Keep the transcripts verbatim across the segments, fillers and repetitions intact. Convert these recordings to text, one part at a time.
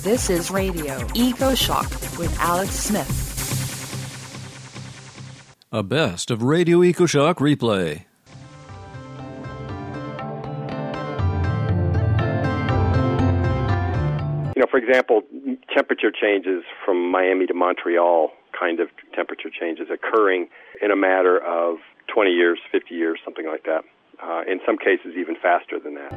This is Radio EcoShock with Alex Smith. A best of Radio EcoShock replay. You know, for example, temperature changes from Miami to Montreal, kind of temperature changes occurring in a matter of twenty years, fifty years, something like that. Uh, in some cases, even faster than that.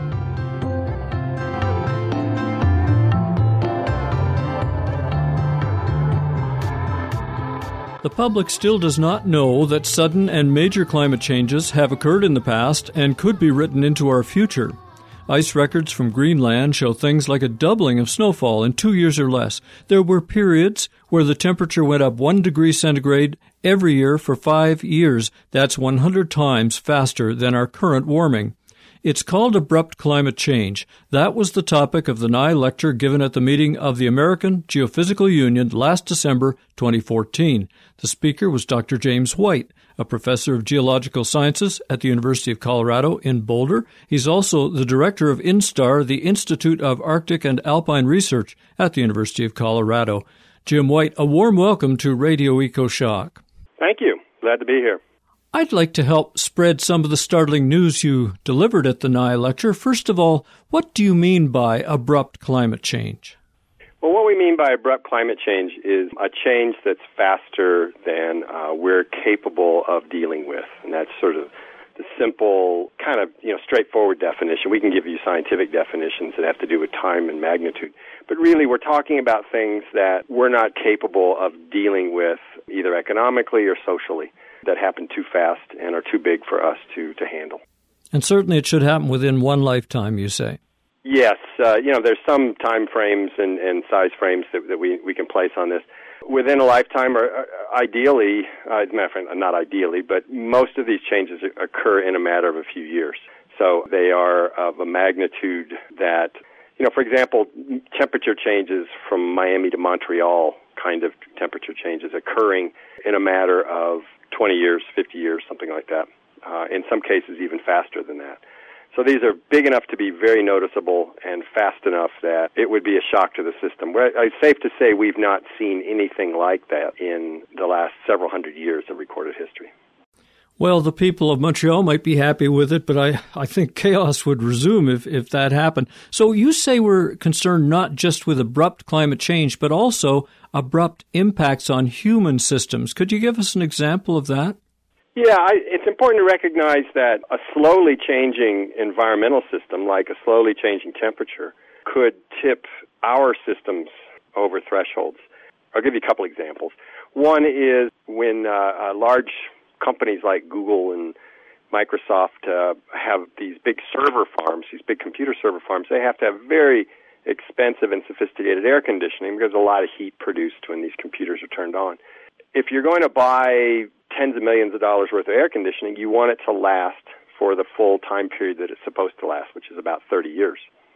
The public still does not know that sudden and major climate changes have occurred in the past and could be written into our future. Ice records from Greenland show things like a doubling of snowfall in two years or less. There were periods where the temperature went up one degree centigrade every year for five years. That's one hundred times faster than our current warming. It's called abrupt climate change. That was the topic of the N I lecture given at the meeting of the American Geophysical Union last December twenty fourteen. The speaker was Doctor James White, a professor of geological sciences at the University of Colorado in Boulder. He's also the director of INSTAR, the Institute of Arctic and Alpine Research at the University of Colorado. Jim White, a warm welcome to Radio EcoShock. Thank you. Glad to be here. I'd like to help spread some of the startling news you delivered at the N I lecture. First of all, what do you mean by abrupt climate change? Well, what we mean by abrupt climate change is a change that's faster than uh, we're capable of dealing with. And that's sort of the simple, kind of, you know, straightforward definition. We can give you scientific definitions that have to do with time and magnitude. But really, we're talking about things that we're not capable of dealing with either economically or socially, that happen too fast and are too big for us to, to handle. And certainly it should happen within one lifetime, you say. Yes. Uh, you know, there's some time frames and, and size frames that, that we, we can place on this. Within a lifetime, or uh, ideally, uh, as a matter of fact, not ideally, but most of these changes occur in a matter of a few years. So they are of a magnitude that, you know, for example, temperature changes from Miami to Montreal, kind of temperature changes occurring in a matter of twenty years, fifty years, something like that. Uh, in some cases, even faster than that. So these are big enough to be very noticeable and fast enough that it would be a shock to the system. It's safe to say we've not seen anything like that in the last several hundred years of recorded history. Well, the people of Montreal might be happy with it, but I, I think chaos would resume if, if that happened. So you say we're concerned not just with abrupt climate change, but also abrupt impacts on human systems. Could you give us an example of that? Yeah, I, it's important to recognize that a slowly changing environmental system, like a slowly changing temperature, could tip our systems over thresholds. I'll give you a couple examples. One is when uh, uh, large companies like Google and Microsoft uh, have these big server farms, these big computer server farms. They have to have very expensive and sophisticated air conditioning because a lot of heat produced when these computers are turned on. If you're going to buy tens of millions of dollars worth of air conditioning, you want it to last for the full time period that it's supposed to last, which is about thirty years.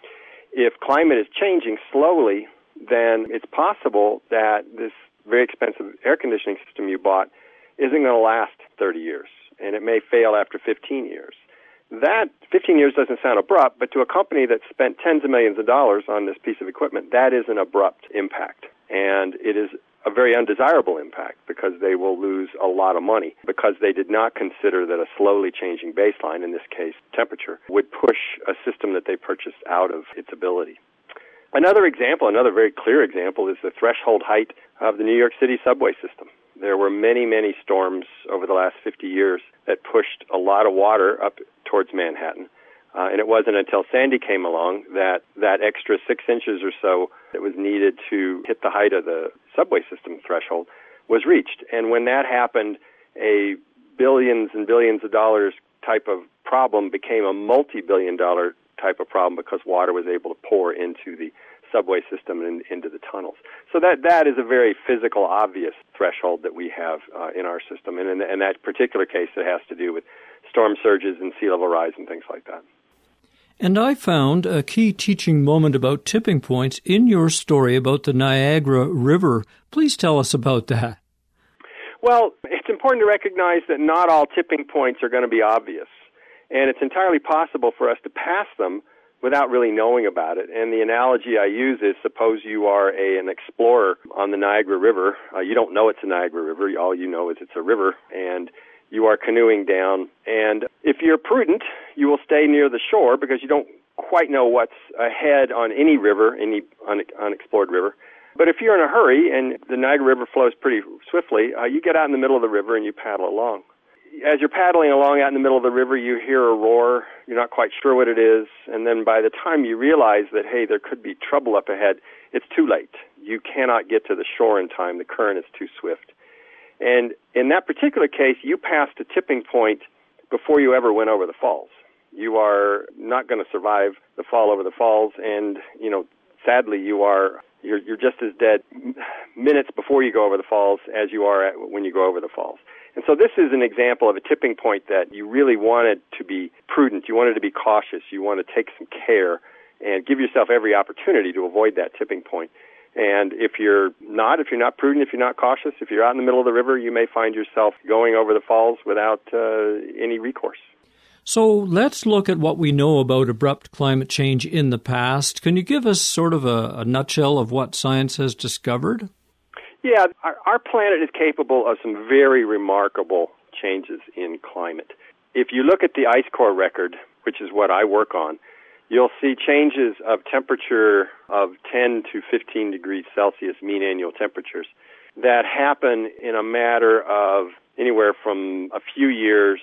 If climate is changing slowly, then it's possible that this very expensive air conditioning system you bought isn't going to last thirty years, and it may fail after fifteen years. That fifteen years doesn't sound abrupt, but to a company that spent tens of millions of dollars on this piece of equipment, that is an abrupt impact. And it is a very undesirable impact because they will lose a lot of money because they did not consider that a slowly changing baseline, in this case temperature, would push a system that they purchased out of its ability. Another example, another very clear example, is the threshold height of the New York City subway system. There were many, many storms over the last fifty years that pushed a lot of water up towards Manhattan. Uh, and it wasn't until Sandy came along that that extra six inches or so that was needed to hit the height of the subway system threshold was reached. And when that happened, a billions and billions of dollars type of problem became a multi-billion dollar type of problem because water was able to pour into the subway system and into the tunnels. So that that is a very physical, obvious threshold that we have uh, in our system. And in, in that particular case, it has to do with storm surges and sea level rise and things like that. And I found a key teaching moment about tipping points in your story about the Niagara River. Please tell us about that. Well, it's important to recognize that not all tipping points are going to be obvious. And it's entirely possible for us to pass them without really knowing about it. And the analogy I use is, suppose you are a, an explorer on the Niagara River. Uh, you don't know it's a Niagara River. All you know is it's a river, and you are canoeing down. And if you're prudent, you will stay near the shore because you don't quite know what's ahead on any river, any un- unexplored river. But if you're in a hurry and the Niagara River flows pretty swiftly, uh, you get out in the middle of the river and you paddle along. As you're paddling along out in the middle of the river, you hear a roar. You're not quite sure what it is. And then by the time you realize that, hey, there could be trouble up ahead, it's too late. You cannot get to the shore in time. The current is too swift. And in that particular case, you passed a tipping point before you ever went over the falls. You are not going to survive the fall over the falls. And, you know, sadly, you are, you're, you're just as dead minutes before you go over the falls as you are at, when you go over the falls. And so this is an example of a tipping point that you really wanted to be prudent. You wanted to be cautious. You want to take some care and give yourself every opportunity to avoid that tipping point. And if you're not, if you're not prudent, if you're not cautious, if you're out in the middle of the river, you may find yourself going over the falls without uh, any recourse. So let's look at what we know about abrupt climate change in the past. Can you give us sort of a, a nutshell of what science has discovered? Yeah, our, our planet is capable of some very remarkable changes in climate. If you look at the ice core record, which is what I work on, you'll see changes of temperature of ten to fifteen degrees Celsius mean annual temperatures that happen in a matter of anywhere from a few years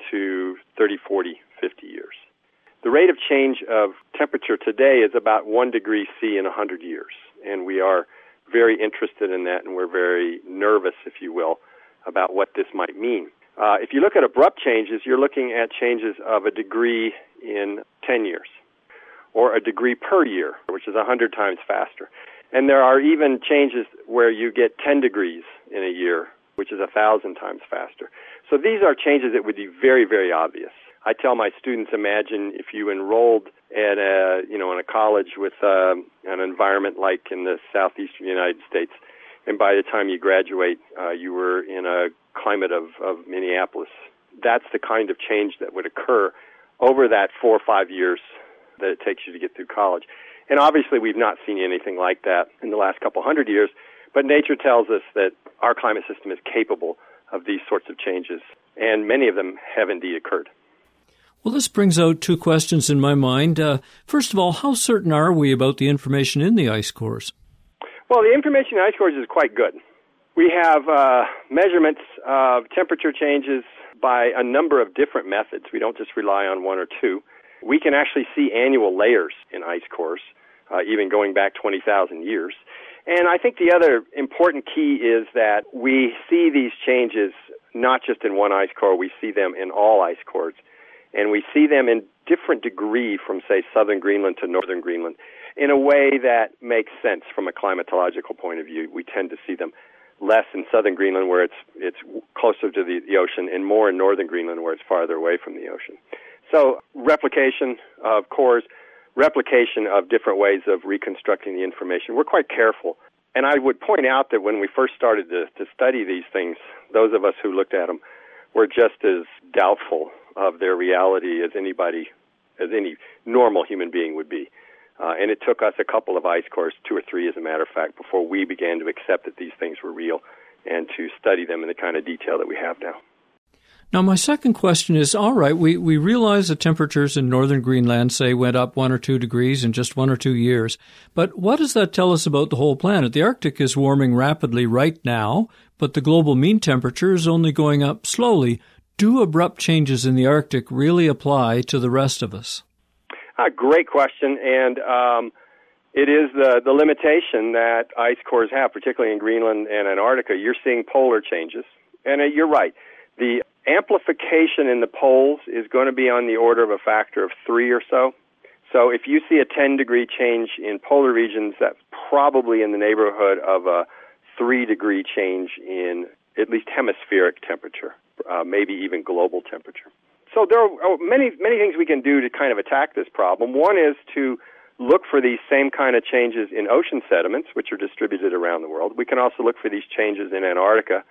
to thirty, forty, fifty years. The rate of change of temperature today is about one degree C in one hundred years, and we are very interested in that, and we're very nervous, if you will, about what this might mean. Uh, if you look at abrupt changes, you're looking at changes of a degree in ten years, or a degree per year, which is one hundred times faster. And there are even changes where you get ten degrees in a year, which is one thousand times faster. So these are changes that would be very, very obvious. I tell my students, imagine if you enrolled at a, you know, in a college with uh, an environment like in the southeastern United States, and by the time you graduate, uh, you were in a climate of, of Minneapolis. That's the kind of change that would occur over that four or five years that it takes you to get through college. And obviously we've not seen anything like that in the last couple hundred years, but nature tells us that our climate system is capable of these sorts of changes, and many of them have indeed occurred. Well, this brings out two questions in my mind. Uh, first of all, how certain are we about the information in the ice cores? Well, the information in ice cores is quite good. We have uh, measurements of temperature changes by a number of different methods. We don't just rely on one or two. We can actually see annual layers in ice cores, uh, even going back twenty thousand years. And I think the other important key is that we see these changes not just in one ice core, we see them in all ice cores. And we see them in different degree from, say, southern Greenland to northern Greenland in a way that makes sense from a climatological point of view. We tend to see them less in southern Greenland where it's it's closer to the, the ocean, and more in northern Greenland where it's farther away from the ocean. So replication of cores, replication of different ways of reconstructing the information. We're quite careful. And I would point out that when we first started to, to study these things, those of us who looked at them were just as doubtful of their reality as anybody, as any normal human being would be. Uh, and it took us a couple of ice cores, two or three as a matter of fact, before we began to accept that these things were real and to study them in the kind of detail that we have now. Now, my second question is, all right, we, we realize the temperatures in northern Greenland, say, went up one or two degrees in just one or two years. But what does that tell us about the whole planet? The Arctic is warming rapidly right now, but the global mean temperature is only going up slowly. Do abrupt changes in the Arctic really apply to the rest of us? Uh, great question, and um, it is the, the limitation that ice cores have, particularly in Greenland and Antarctica. You're seeing polar changes, and uh, you're right. The amplification in the poles is going to be on the order of a factor of three or so. So if you see a ten-degree change in polar regions, that's probably in the neighborhood of a three-degree change in at least hemispheric temperature, uh, maybe even global temperature. So there are many, many things we can do to kind of attack this problem. One is to look for these same kind of changes in ocean sediments, which are distributed around the world. We can also look for these changes in Antarctica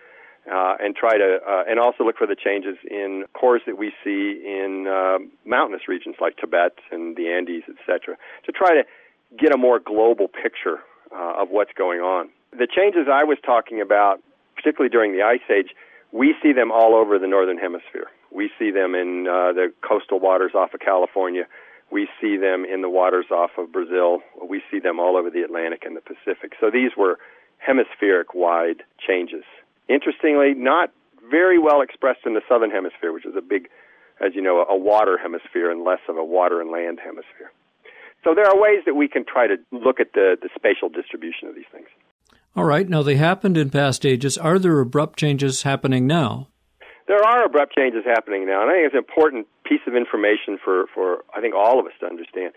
uh, and try to, uh, and also look for the changes in cores that we see in uh, mountainous regions like Tibet and the Andes, et cetera, to try to get a more global picture uh, of what's going on. The changes I was talking about, particularly during the Ice Age, we see them all over the Northern Hemisphere. We see them in uh, the coastal waters off of California. We see them in the waters off of Brazil. We see them all over the Atlantic and the Pacific. So these were hemispheric-wide changes. Interestingly, not very well expressed in the Southern Hemisphere, which is a big, as you know, a water hemisphere and less of a water and land hemisphere. So there are ways that we can try to look at the, the spatial distribution of these things. All right. Now, they happened in past ages. Are there abrupt changes happening now? There are abrupt changes happening now, and I think it's an important piece of information for, for I think, all of us to understand.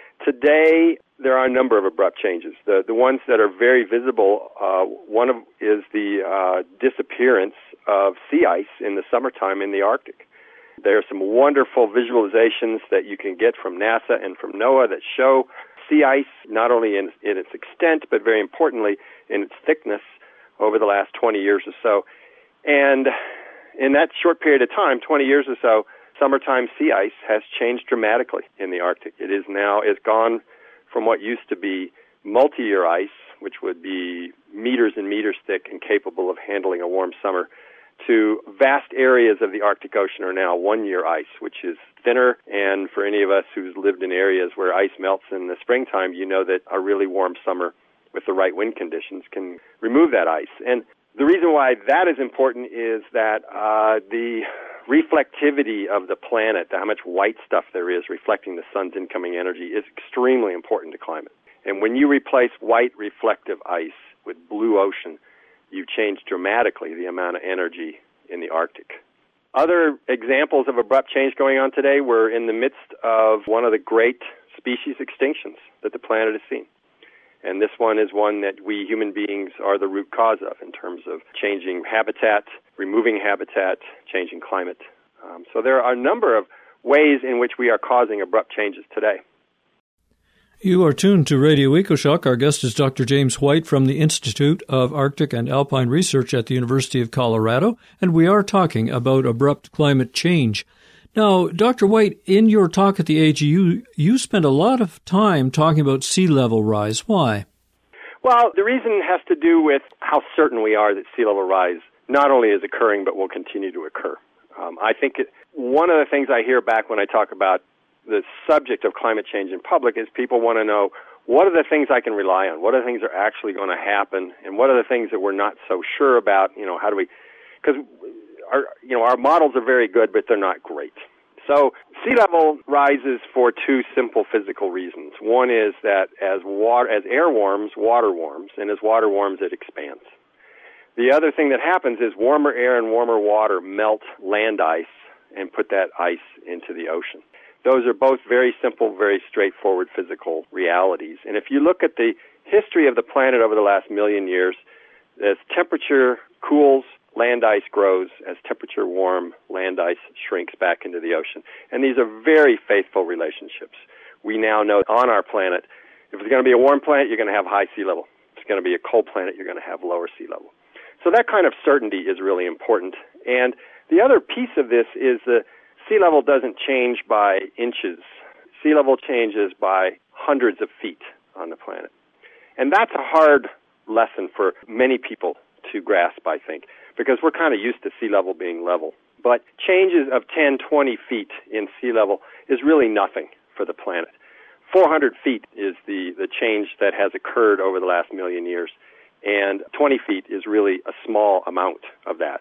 Today, there are a number of abrupt changes. The the ones that are very visible, uh, one of is the uh, disappearance of sea ice in the summertime in the Arctic. There are some wonderful visualizations that you can get from NASA and from NOAA that show sea ice not only in, in its extent, but very importantly in its thickness over the last twenty years or so. And in that short period of time, twenty years or so, summertime sea ice has changed dramatically in the Arctic. It is now, it's gone from what used to be multi-year ice, which would be meters and meters thick and capable of handling a warm summer, to vast areas of the Arctic Ocean are now one-year ice, which is thinner. And for any of us who's lived in areas where ice melts in the springtime, you know that a really warm summer with the right wind conditions can remove that ice. And the reason why that is important is that uh, the reflectivity of the planet, how much white stuff there is reflecting the sun's incoming energy, is extremely important to climate. And when you replace white reflective ice with blue ocean, you change dramatically the amount of energy in the Arctic. Other examples of abrupt change going on today, we're in the midst of one of the great species extinctions that the planet has seen. And this one is one that we human beings are the root cause of in terms of changing habitat, removing habitat, changing climate. Um, so there are a number of ways in which we are causing abrupt changes today. You are tuned to Radio EcoShock. Our guest is Doctor James White from the Institute of Arctic and Alpine Research at the University of Colorado, and we are talking about abrupt climate change. Now, Doctor White, in your talk at the A G U, you spent a lot of time talking about sea level rise. Why? Well, the reason has to do with how certain we are that sea level rise not only is occurring, but will continue to occur. Um, I think it, one of the things I hear back when I talk about the subject of climate change in public is people want to know, what are the things I can rely on? What are the things that are actually going to happen? And what are the things that we're not so sure about? You know, how do we, because our, you know, our models are very good, but they're not great. So sea level rises for two simple physical reasons. One is that as water, as air warms, water warms, and as water warms, it expands. The other thing that happens is warmer air and warmer water melt land ice and put that ice into the ocean. Those are both very simple, very straightforward physical realities. And if you look at the history of the planet over the last million years, as temperature cools, land ice grows. As temperature warm, land ice shrinks back into the ocean. And these are very faithful relationships. We now know on our planet, if it's going to be a warm planet, you're going to have high sea level. If it's going to be a cold planet, you're going to have lower sea level. So that kind of certainty is really important. And the other piece of this is the sea level doesn't change by inches. Sea level changes by hundreds of feet on the planet. And that's a hard lesson for many people to grasp, I think, because we're kind of used to sea level being level. But changes of ten, twenty feet in sea level is really nothing for the planet. four hundred feet is the, the change that has occurred over the last million years, and twenty feet is really a small amount of that.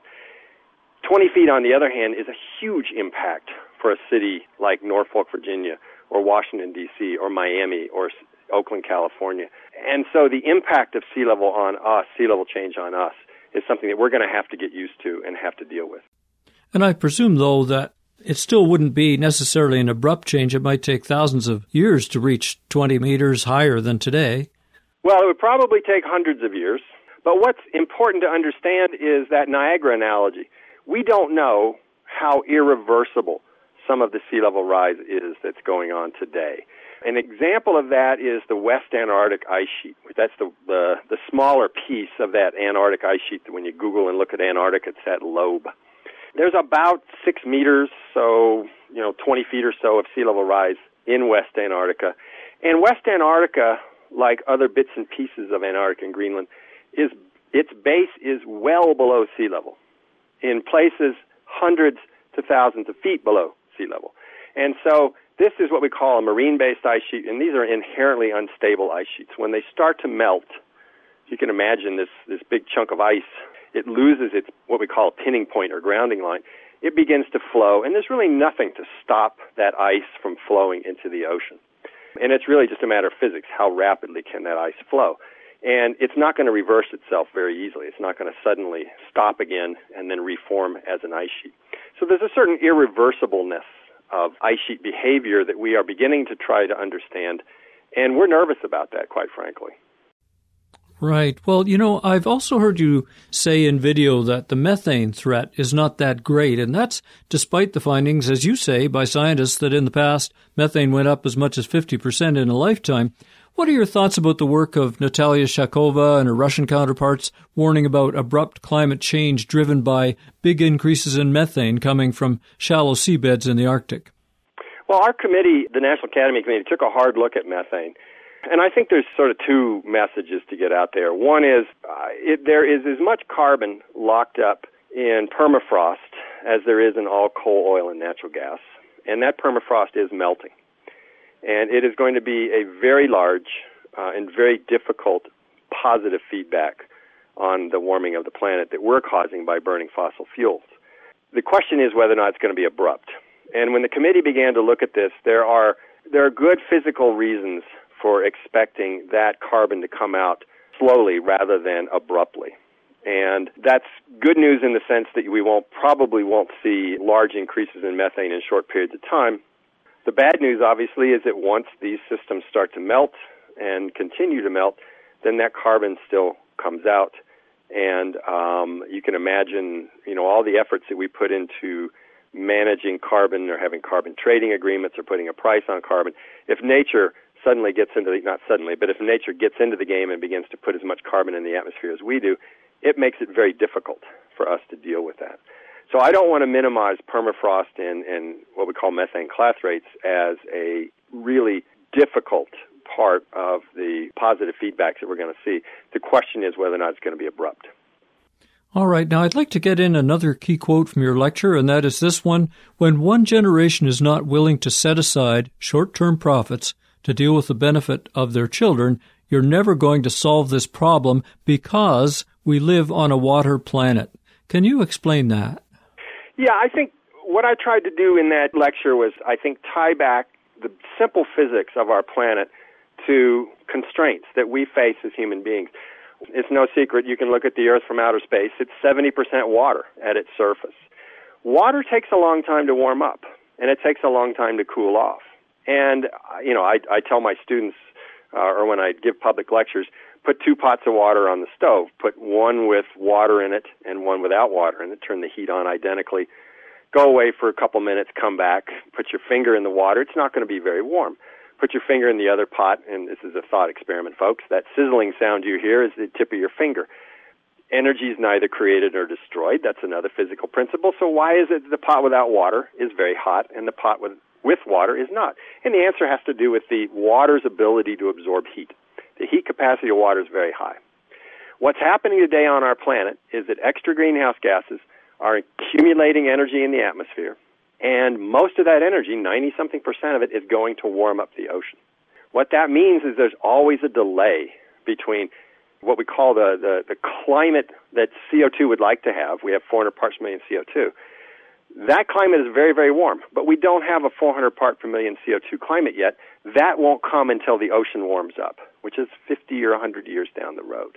twenty feet, on the other hand, is a huge impact for a city like Norfolk, Virginia, or Washington, D C, or Miami, or Oakland, California. And so the impact of sea level on us, sea level change on us, is something that we're going to have to get used to and have to deal with. And I presume, though, that it still wouldn't be necessarily an abrupt change. It might take thousands of years to reach twenty meters higher than today. Well, it would probably take hundreds of years. But what's important to understand is that Niagara analogy. We don't know how irreversible some of the sea level rise is that's going on today. An example of that is the West Antarctic ice sheet. That's the, the, the smaller piece of that Antarctic ice sheet that when you Google and look at Antarctica, it's that lobe. There's about six meters, so, you know, twenty feet or so of sea level rise in West Antarctica. And West Antarctica, like other bits and pieces of Antarctica and Greenland, is its base is well below sea level. In places, hundreds to thousands of feet below sea level. And so this is what we call a marine-based ice sheet, and these are inherently unstable ice sheets. When they start to melt, you can imagine this, this big chunk of ice, it loses its what we call a pinning point or grounding line. It begins to flow, and there's really nothing to stop that ice from flowing into the ocean. And it's really just a matter of physics. How rapidly can that ice flow? And it's not going to reverse itself very easily. It's not going to suddenly stop again and then reform as an ice sheet. So there's a certain irreversibleness of ice sheet behavior that we are beginning to try to understand, and we're nervous about that, quite frankly. Right. Well, you know, I've also heard you say in video that the methane threat is not that great, and that's despite the findings, as you say, by scientists that in the past methane went up as much as fifty percent in a lifetime. What are your thoughts about the work of Natalia Shakova and her Russian counterparts warning about abrupt climate change driven by big increases in methane coming from shallow seabeds in the Arctic? Well, our committee, the National Academy Committee, took a hard look at methane. And I think there's sort of two messages to get out there. One is uh, it, there is as much carbon locked up in permafrost as there is in all coal, oil, and natural gas. And that permafrost is melting. And it is going to be a very large uh, and very difficult positive feedback on the warming of the planet that we're causing by burning fossil fuels. The question is whether or not it's going to be abrupt. And when the committee began to look at this, there are there are good physical reasons for expecting that carbon to come out slowly rather than abruptly. And that's good news in the sense that we won't probably won't see large increases in methane in short periods of time. The bad news, obviously, is that once these systems start to melt and continue to melt, then that carbon still comes out. And um, you can imagine, you know, all the efforts that we put into managing carbon or having carbon trading agreements or putting a price on carbon. If nature suddenly gets into the, not suddenly, but if nature gets into the game and begins to put as much carbon in the atmosphere as we do, it makes it very difficult for us to deal with that. So I don't want to minimize permafrost and, and what we call methane class rates as a really difficult part of the positive feedbacks that we're going to see. The question is whether or not it's going to be abrupt. All right. Now, I'd like to get in another key quote from your lecture, and that is this one. When one generation is not willing to set aside short-term profits to deal with the benefit of their children, you're never going to solve this problem because we live on a water planet. Can you explain that? Yeah, I think what I tried to do in that lecture was, I think, tie back the simple physics of our planet to constraints that we face as human beings. It's no secret. You can look at the Earth from outer space. It's seventy percent water at its surface. Water takes a long time to warm up, and it takes a long time to cool off. And, you know, I, I tell my students, uh, or when I give public lectures, put two pots of water on the stove. Put one with water in it and one without water in it. Turn the heat on identically. Go away for a couple minutes, come back, put your finger in the water. It's not going to be very warm. Put your finger in the other pot, and this is a thought experiment, folks. That sizzling sound you hear is the tip of your finger. Energy is neither created nor destroyed. That's another physical principle. So why is it the pot without water is very hot and the pot with, with water is not? And the answer has to do with the water's ability to absorb heat. The heat capacity of water is very high. What's happening today on our planet is that extra greenhouse gases are accumulating energy in the atmosphere, and most of that energy, ninety-something percent of it, is going to warm up the ocean. What that means is there's always a delay between what we call the, the, the climate that C O two would like to have. We have four hundred parts per million C O two. That climate is very, very warm, but we don't have a four hundred part per million C O two climate yet. That won't come until the ocean warms up, which is fifty or one hundred years down the road.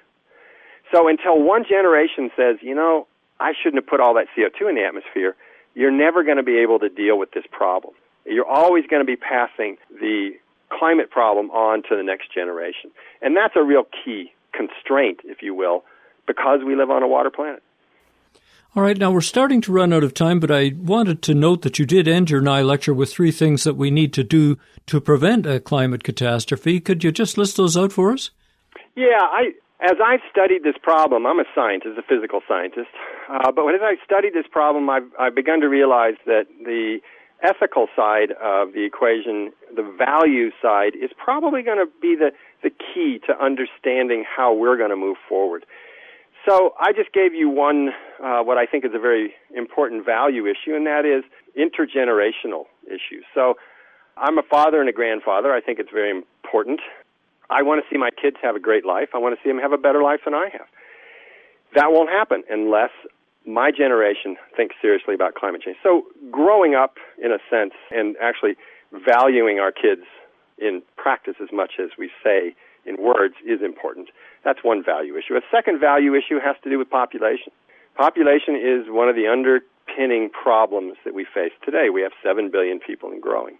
So until one generation says, you know, I shouldn't have put all that C O two in the atmosphere, you're never going to be able to deal with this problem. You're always going to be passing the climate problem on to the next generation. And that's a real key constraint, if you will, because we live on a water planet. All right, now we're starting to run out of time, but I wanted to note that you did end your N I lecture with three things that we need to do to prevent a climate catastrophe. Could you just list those out for us? Yeah, I, as I've studied this problem, I'm a scientist, a physical scientist, uh, but as I've studied this problem, I've, I've begun to realize that the ethical side of the equation, the value side, is probably going to be the, the key to understanding how we're going to move forward. So I just gave you one, uh, what I think is a very important value issue, and that is intergenerational issues. So I'm a father and a grandfather. I think it's very important. I want to see my kids have a great life. I want to see them have a better life than I have. That won't happen unless my generation thinks seriously about climate change. So growing up, in a sense, and actually valuing our kids in practice as much as we say in words is important. That's one value issue. A second value issue has to do with population. Population is one of the underpinning problems that we face today. We have seven billion people and growing.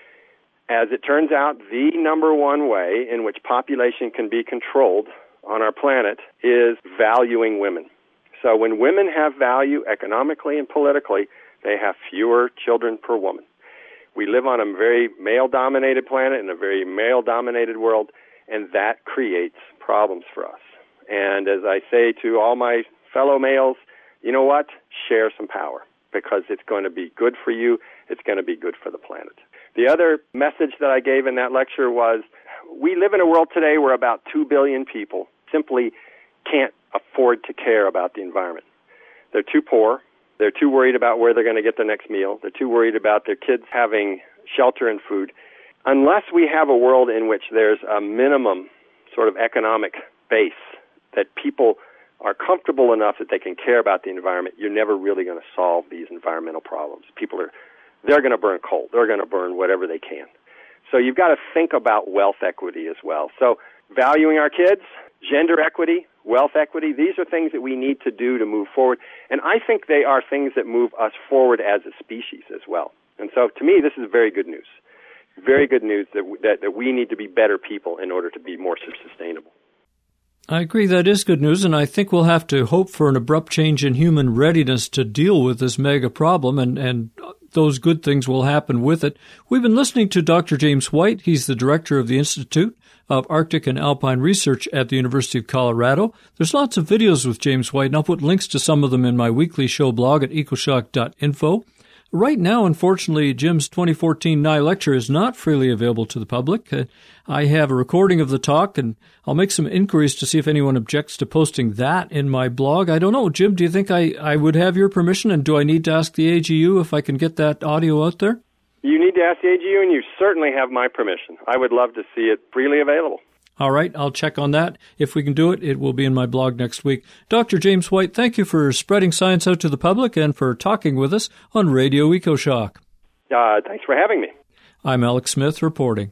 As it turns out, the number one way in which population can be controlled on our planet is valuing women. So when women have value economically and politically, they have fewer children per woman. We live on a very male-dominated planet in a very male-dominated world, and that creates problems for us. And as I say to all my fellow males, you know what? Share some power, because it's going to be good for you. It's going to be good for the planet. The other message that I gave in that lecture was, we live in a world today where about two billion people simply can't afford to care about the environment. They're too poor. They're too worried about where they're going to get their next meal. They're too worried about their kids having shelter and food. Unless we have a world in which there's a minimum sort of economic base that people are comfortable enough that they can care about the environment, you're never really going to solve these environmental problems. People are, they're going to burn coal. They're going to burn whatever they can. So you've got to think about wealth equity as well. So valuing our kids, gender equity, wealth equity, these are things that we need to do to move forward. And I think they are things that move us forward as a species as well. And so to me, this is very good news. Very good news that, that, that we need to be better people in order to be more sustainable. I agree that is good news, and I think we'll have to hope for an abrupt change in human readiness to deal with this mega problem, and, and those good things will happen with it. We've been listening to Doctor James White. He's the director of the Institute of Arctic and Alpine Research at the University of Colorado. There's lots of videos with James White, and I'll put links to some of them in my weekly show blog at ecoshock dot info. Right now, unfortunately, Jim's twenty fourteen N I lecture is not freely available to the public. Uh, I have a recording of the talk, and I'll make some inquiries to see if anyone objects to posting that in my blog. I don't know. Jim, do you think I, I would have your permission, and do I need to ask the A G U if I can get that audio out there? You need to ask the A G U, and you certainly have my permission. I would love to see it freely available. All right, I'll check on that. If we can do it, it will be in my blog next week. Doctor James White, thank you for spreading science out to the public and for talking with us on Radio EcoShock. Uh, thanks for having me. I'm Alex Smith reporting.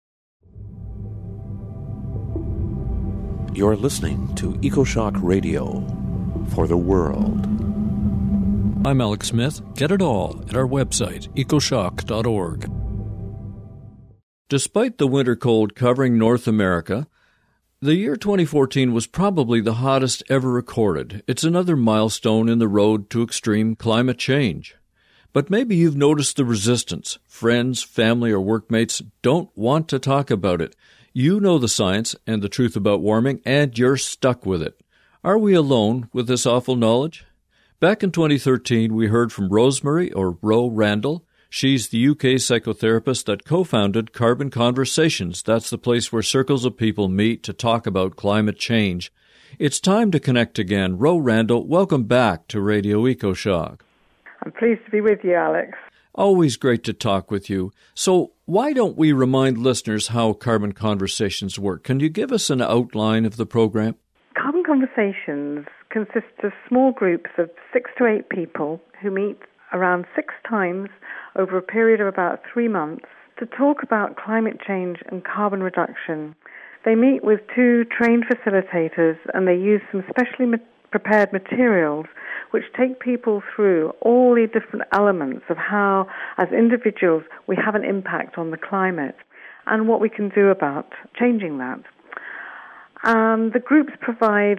You're listening to EcoShock Radio for the world. I'm Alex Smith. Get it all at our website, ecoshock dot org. Despite the winter cold covering North America, the year twenty fourteen was probably the hottest ever recorded. It's another milestone in the road to extreme climate change. But maybe you've noticed the resistance. Friends, family, or workmates don't want to talk about it. You know the science and the truth about warming, and you're stuck with it. Are we alone with this awful knowledge? Back in twenty thirteen, we heard from Rosemary, or Ro Randall. She's the U K psychotherapist that co-founded Carbon Conversations. That's the place where circles of people meet to talk about climate change. It's time to connect again. Ro Randall, welcome back to Radio EcoShock. I'm pleased to be with you, Alex. Always great to talk with you. So why don't we remind listeners how Carbon Conversations work? Can you give us an outline of the program? Carbon Conversations consists of small groups of six to eight people who meet around six times over a period of about three months to talk about climate change and carbon reduction. They meet with two trained facilitators, and they use some specially ma- prepared materials which take people through all the different elements of how, as individuals, we have an impact on the climate and what we can do about changing that. Um, the groups provide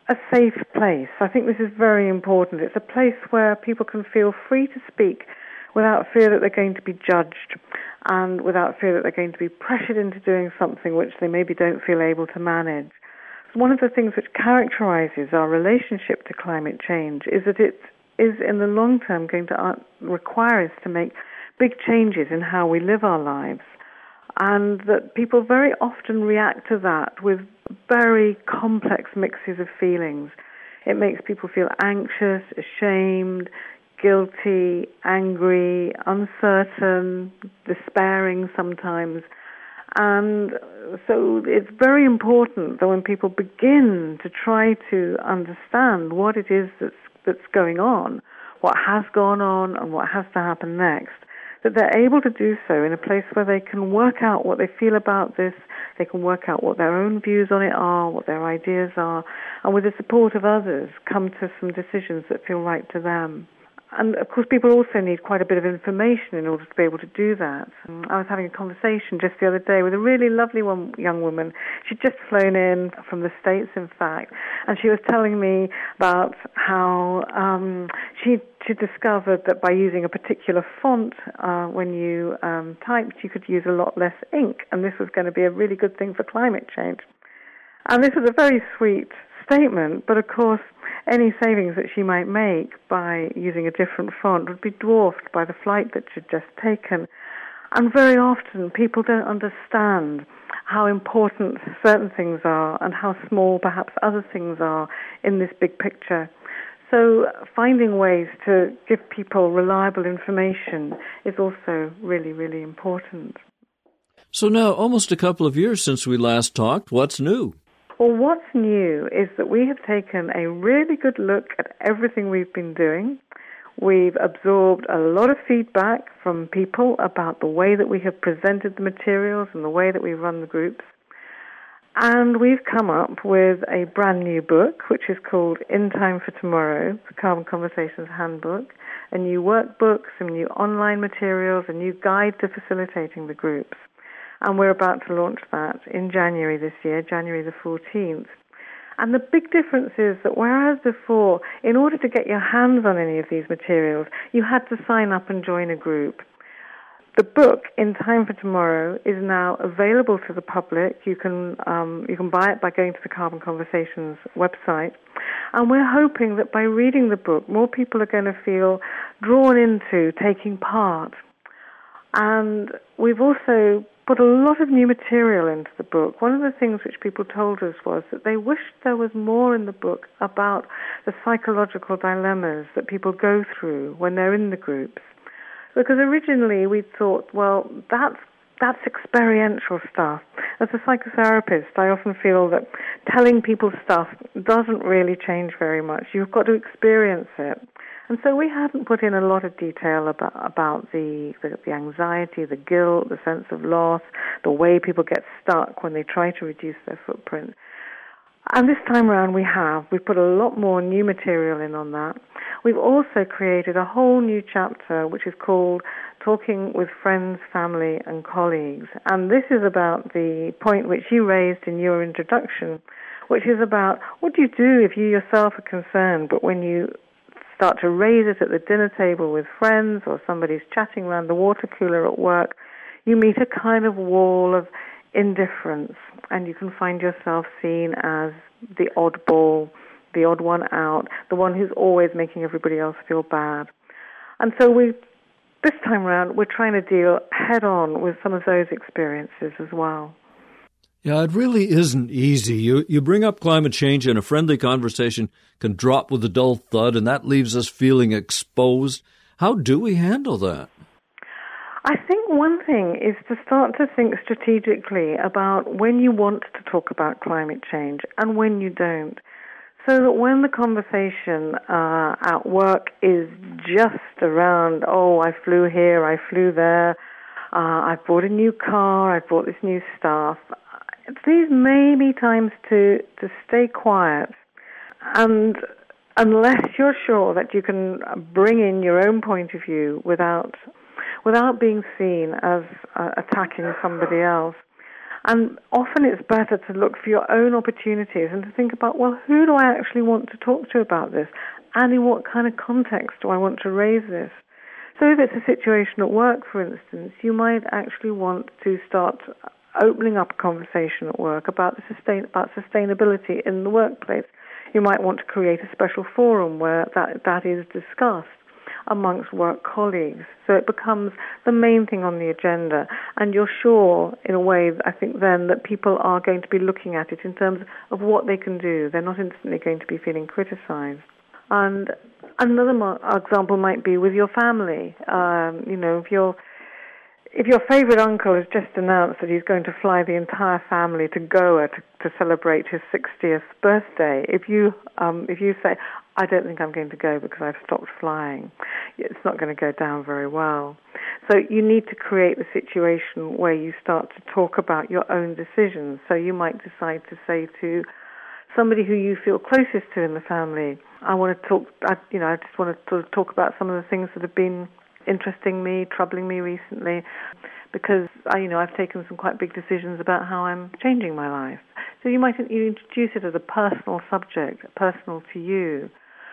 a safe place. I think this is very important. It's a place where people can feel free to speak without fear that they're going to be judged and without fear that they're going to be pressured into doing something which they maybe don't feel able to manage. One of the things which characterizes our relationship to climate change is that it is in the long term going to require us to make big changes in how we live our lives, and that people very often react to that with very complex mixes of feelings. It makes people feel anxious, ashamed, guilty, angry, uncertain, despairing sometimes. And so it's very important that when people begin to try to understand what it is that's, that's going on, what has gone on and what has to happen next, that they're able to do so in a place where they can work out what they feel about this, they can work out what their own views on it are, what their ideas are, and with the support of others, come to some decisions that feel right to them. And, of course, people also need quite a bit of information in order to be able to do that. And I was having a conversation just the other day with a really lovely one, young woman. She'd just flown in from the States, in fact, and she was telling me about how um, she she discovered that by using a particular font uh, when you um, typed, you could use a lot less ink, and this was going to be a really good thing for climate change. And this was a very sweet statement, but, of course, any savings that she might make by using a different font would be dwarfed by the flight that she'd just taken. And very often people don't understand how important certain things are and how small perhaps other things are in this big picture. So finding ways to give people reliable information is also really, really important. So now, almost a couple of years since we last talked, what's new? Well, what's new is that we have taken a really good look at everything we've been doing. We've absorbed a lot of feedback from people about the way that we have presented the materials and the way that we run the groups. And we've come up with a brand new book, which is called In Time for Tomorrow, the Carbon Conversations Handbook, a new workbook, some new online materials, a new guide to facilitating the groups. And we're about to launch that in January this year, January the fourteenth. And the big difference is that whereas before, in order to get your hands on any of these materials, you had to sign up and join a group. The book, In Time for Tomorrow, is now available to the public. You can um, you can buy it by going to the Carbon Conversations website. And we're hoping that by reading the book, more people are going to feel drawn into taking part. And we've also put a lot of new material into the book. One of the things which people told us was that they wished there was more in the book about the psychological dilemmas that people go through when they're in the groups. Because originally we thought, well, that's that's experiential stuff. As a psychotherapist, I often feel that telling people stuff doesn't really change very much. You've got to experience it. And so we hadn't put in a lot of detail about, about the, the, the anxiety, the guilt, the sense of loss, the way people get stuck when they try to reduce their footprint. And this time around we have. We've put a lot more new material in on that. We've also created a whole new chapter which is called Talking with Friends, Family and Colleagues. And this is about the point which you raised in your introduction, which is about what do you do if you yourself are concerned, but when you start to raise it at the dinner table with friends or somebody's chatting around the water cooler at work, you meet a kind of wall of indifference and you can find yourself seen as the oddball, the odd one out, the one who's always making everybody else feel bad. And so we, this time around, we're trying to deal head on with some of those experiences as well. Yeah, it really isn't easy. You you bring up climate change and a friendly conversation can drop with a dull thud, and that leaves us feeling exposed. How do we handle that? I think one thing is to start to think strategically about when you want to talk about climate change and when you don't. So that when the conversation uh, at work is just around, oh, I flew here, I flew there, uh, I bought a new car, I bought this new stuff, these may be times to, to stay quiet, and unless you're sure that you can bring in your own point of view without without being seen as uh, attacking somebody else, And often it's better to look for your own opportunities and to think about, well, who do I actually want to talk to about this? And in what kind of context do I want to raise this? So if it's a situation at work, for instance, you might actually want to start opening up a conversation at work about the sustain, about sustainability in the workplace. You might want to create a special forum where that, that is discussed amongst work colleagues. So it becomes the main thing on the agenda. And you're sure, in a way, I think then, that people are going to be looking at it in terms of what they can do. They're not instantly going to be feeling criticized. And another mo- example might be with your family. Um, you know, if you're If your favorite uncle has just announced that he's going to fly the entire family to Goa to, to celebrate his sixtieth birthday, if you um, if you say, I don't think I'm going to go because I've stopped flying, it's not going to go down very well. So you need to create the situation where you start to talk about your own decisions. So you might decide to say to somebody who you feel closest to in the family, I want to talk, I, you know, I just want to sort of talk about some of the things that have been interesting me, troubling me recently, because I, you know, I've taken some quite big decisions about how I'm changing my life. So you might you introduce it as a personal subject, personal to you.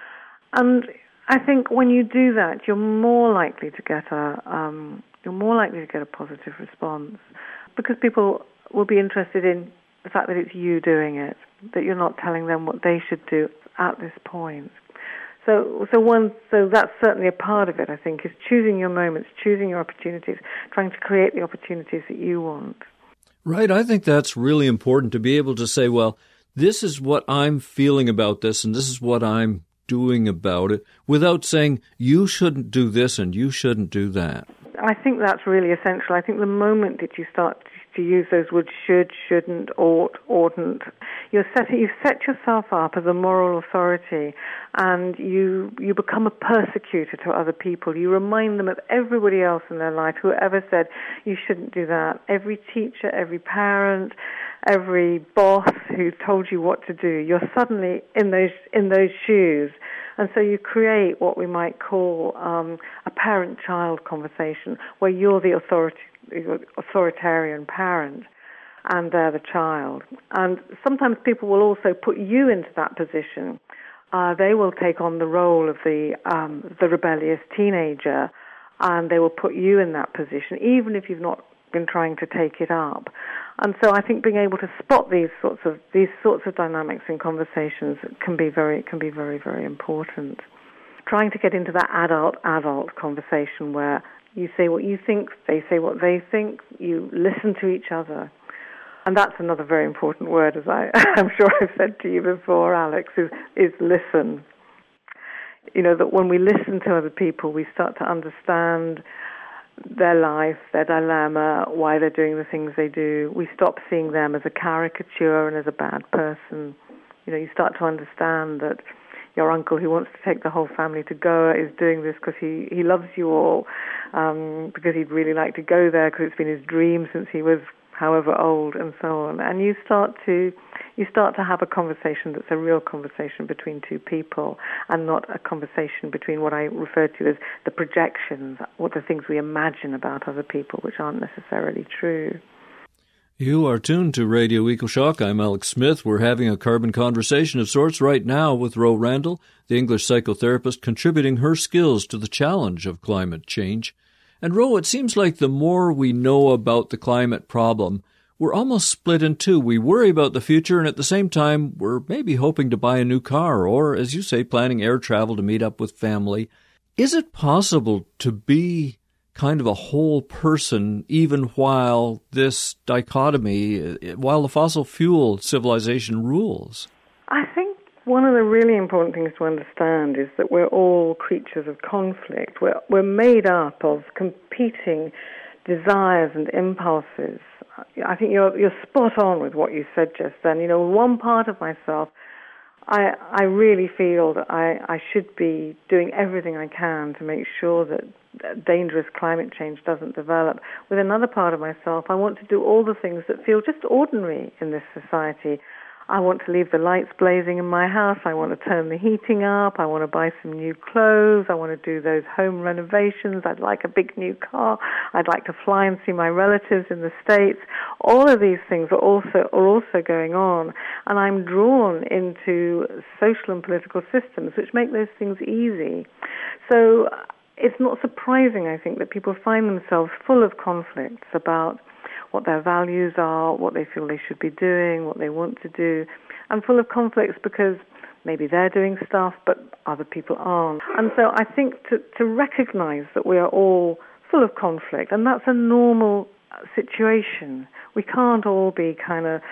And I think when you do that, you're more likely to get a um, you're more likely to get a positive response, because people will be interested in the fact that it's you doing it, that you're not telling them what they should do at this point. So, so one, so that's certainly a part of it, I think, is choosing your moments, choosing your opportunities, trying to create the opportunities that you want. Right. I think that's really important, to be able to say, well, this is what I'm feeling about this, and this is what I'm doing about it, without saying, you shouldn't do this and you shouldn't do that. I think that's really essential. I think the moment that you start to use those words should, shouldn't, ought, oughtn't, you're set, you set yourself up as a moral authority, and you you become a persecutor to other people. You remind them of everybody else in their life, whoever said you shouldn't do that. Every teacher, every parent, every boss who told you what to do, you're suddenly in those in those shoes. And so you create what we might call um, a parent-child conversation, where you're the authority, authoritarian parent and they're the child. And sometimes people will also put you into that position. Uh, they will take on the role of the um, the rebellious teenager, and they will put you in that position, even if you've not been trying to take it up. And so I think being able to spot these sorts of these sorts of dynamics in conversations can be very can be very very important. Trying to get into that adult adult conversation where you say what you think, they say what they think, you listen to each other. And that's another very important word, as I, I'm sure I've said to you before, Alex, is, is listen. You know, that when we listen to other people, we start to understand their life, their dilemma, why they're doing the things they do. We stop seeing them as a caricature and as a bad person. You know, you start to understand that your uncle who wants to take the whole family to Goa is doing this because he, he loves you all, um, because he'd really like to go there because it's been his dream since he was however old, and so on. And you start to you start to have a conversation that's a real conversation between two people, and not a conversation between what I refer to as the projections, what the things we imagine about other people, which aren't necessarily true. You are tuned to Radio EcoShock. I'm Alex Smith. We're having a carbon conversation of sorts right now with Ro Randall, the English psychotherapist, contributing her skills to the challenge of climate change. And Ro, it seems like the more we know about the climate problem, we're almost split in two. We worry about the future, and at the same time, we're maybe hoping to buy a new car or, as you say, planning air travel to meet up with family. Is it possible to be kind of a whole person even while this dichotomy, while the fossil fuel civilization rules? I think one of the really important things to understand is that we're all creatures of conflict. We're, we're made up of competing desires and impulses. I think you're, you're spot on with what you said just then. You know, one part of myself, I, I really feel that I, I should be doing everything I can to make sure that dangerous climate change doesn't develop. With another part of myself, I want to do all the things that feel just ordinary in this society. I want to leave the lights blazing in my house. I want to turn the heating up. I want to buy some new clothes. I want to do those home renovations. I'd like a big new car. I'd like to fly and see my relatives in the States. All of these things are also are also going on, and I'm drawn into social and political systems which make those things easy. So it's not surprising, I think, that people find themselves full of conflicts about what their values are, what they feel they should be doing, what they want to do, and full of conflicts because maybe they're doing stuff, but other people aren't. And so I think to, to recognize that we are all full of conflict, and that's a normal situation. We can't all be kind of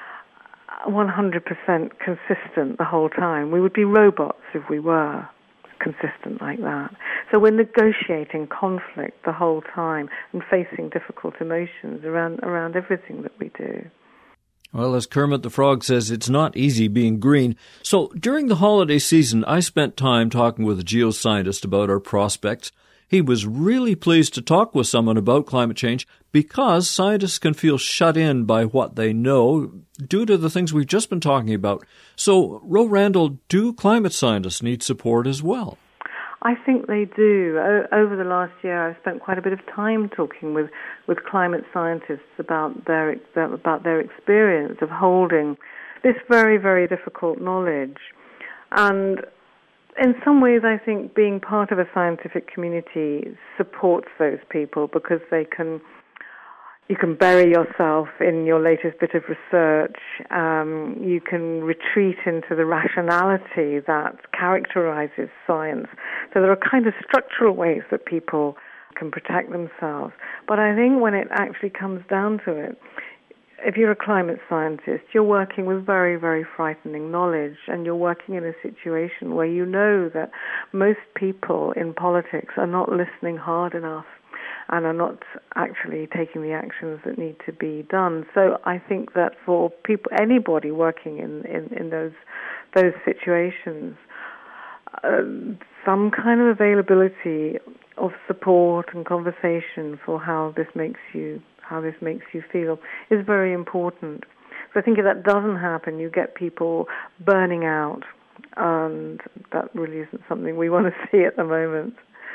one hundred percent consistent the whole time. We would be robots if we were consistent like that. So we're negotiating conflict the whole time and facing difficult emotions around around everything that we do. Well, as Kermit the Frog says, it's not easy being green. So during the holiday season, I spent time talking with a geoscientist about our prospects. He was really pleased to talk with someone about climate change because scientists can feel shut in by what they know due to the things we've just been talking about. So, Ro Randall, do climate scientists need support as well? I think they do. O- over the last year, I've spent quite a bit of time talking with, with climate scientists about their about their experience of holding this very, very difficult knowledge. And in some ways, I think being part of a scientific community supports those people because they can, you can bury yourself in your latest bit of research. Um, you can retreat into the rationality that characterizes science. So there are kind of structural ways that people can protect themselves. But I think when it actually comes down to it, if you're a climate scientist, you're working with very, very frightening knowledge, and you're working in a situation where you know that most people in politics are not listening hard enough and are not actually taking the actions that need to be done. So I think that for people, anybody working in, in, in those those situations, uh, some kind of availability of support and conversation for how this makes you how this makes you feel is very important. So I think if that doesn't happen, you get people burning out, and that really isn't something we want to see at the moment.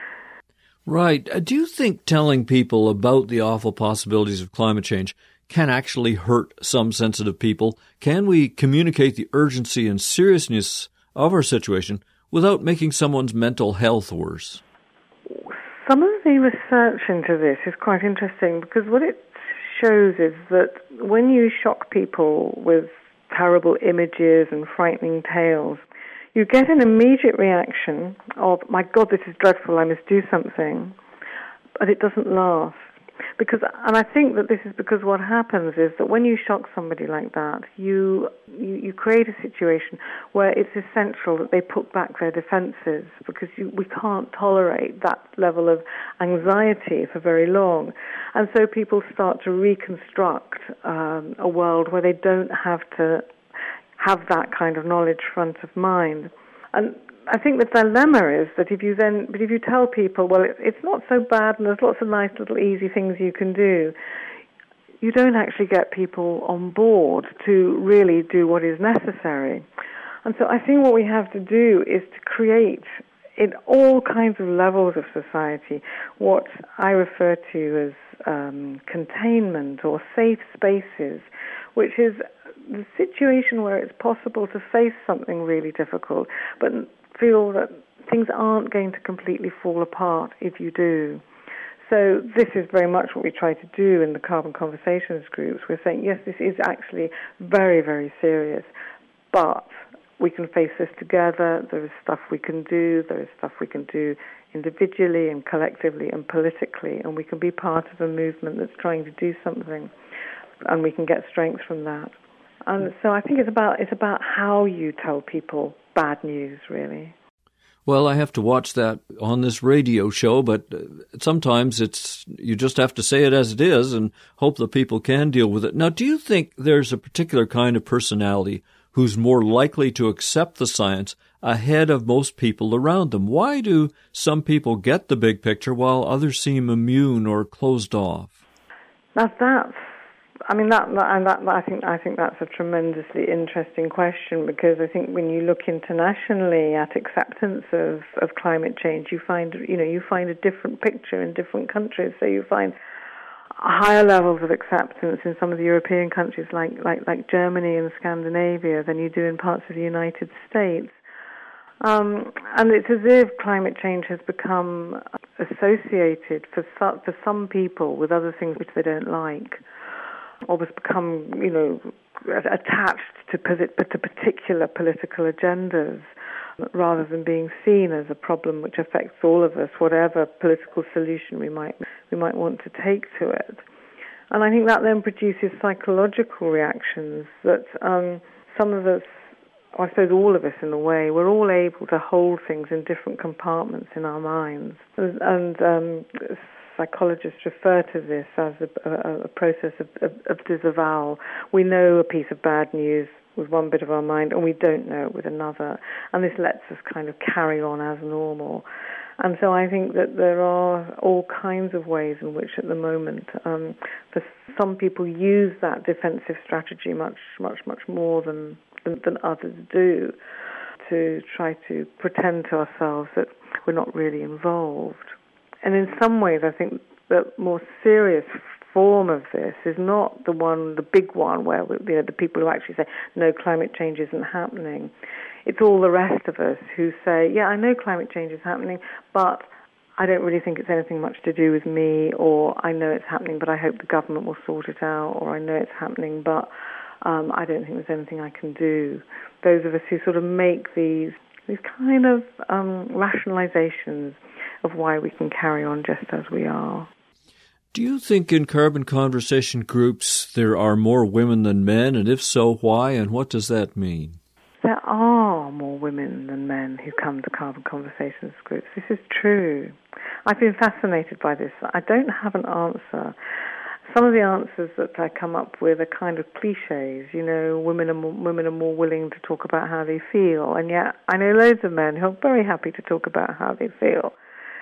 Right. Uh, do you think telling people about the awful possibilities of climate change can actually hurt some sensitive people? Can we communicate the urgency and seriousness of our situation without making someone's mental health worse? Some of the research into this is quite interesting because what it shows is that when you shock people with terrible images and frightening tales, you get an immediate reaction of, my God, this is dreadful, I must do something, but it doesn't last. Because, and I think that this is because what happens is that when you shock somebody like that, you, you, you create a situation where it's essential that they put back their defenses because you, we can't tolerate that level of anxiety for very long. And so people start to reconstruct um, a world where they don't have to have that kind of knowledge front of mind. And I think the dilemma is that if you then, but if you tell people, well, it, it's not so bad and there's lots of nice little easy things you can do, you don't actually get people on board to really do what is necessary. And so I think what we have to do is to create in all kinds of levels of society what I refer to as um, containment or safe spaces, which is the situation where it's possible to face something really difficult, but feel that things aren't going to completely fall apart if you do. So this is very much what we try to do in the Carbon Conversations groups. We're saying, yes, this is actually very, very serious, but we can face this together. There is stuff we can do. There is stuff we can do individually and collectively and politically, and we can be part of a movement that's trying to do something, and we can get strength from that. And so I think it's about it's about how you tell people bad news, really. Well, I have to watch that on this radio show, but sometimes it's you just have to say it as it is and hope that people can deal with it. Now, do you think there's a particular kind of personality who's more likely to accept the science ahead of most people around them? Why do some people get the big picture while others seem immune or closed off? Now, that's I mean that, and that, I think I think that's a tremendously interesting question, because I think when you look internationally at acceptance of, of climate change, you find you know you find a different picture in different countries. So you find higher levels of acceptance in some of the European countries, like like like Germany and Scandinavia, than you do in parts of the United States. Um, and it's as if climate change has become associated for so, for some people with other things which they don't like, or has become, you know, attached to, to particular political agendas, rather than being seen as a problem which affects all of us, whatever political solution we might we might want to take to it. And I think that then produces psychological reactions that um, some of us, I suppose all of us in a way, we're all able to hold things in different compartments in our minds. And, and um, psychologists refer to this as a, a, a process of, of, of disavowal. We know a piece of bad news with one bit of our mind, and we don't know it with another. And this lets us kind of carry on as normal. And so I think that there are all kinds of ways in which at the moment um, for some people use that defensive strategy much, much, much more than, than, than others do, to try to pretend to ourselves that we're not really involved. And in some ways, I think the more serious form of this is not the one, the big one, where we, you know, the people who actually say, no, climate change isn't happening. It's all the rest of us who say, yeah, I know climate change is happening, but I don't really think it's anything much to do with me, or I know it's happening, but I hope the government will sort it out, or I know it's happening, but um, I don't think there's anything I can do. Those of us who sort of make these these kind of um, rationalizations of why we can carry on just as we are. Do you think in carbon conversation groups there are more women than men, and if so, why, and what does that mean? There are more women than men who come to carbon conversations groups. This is true. I've been fascinated by this. I don't have an answer. Some of the answers that I come up with are kind of cliches. You know, women are more, women are more willing to talk about how they feel, and yet I know loads of men who are very happy to talk about how they feel.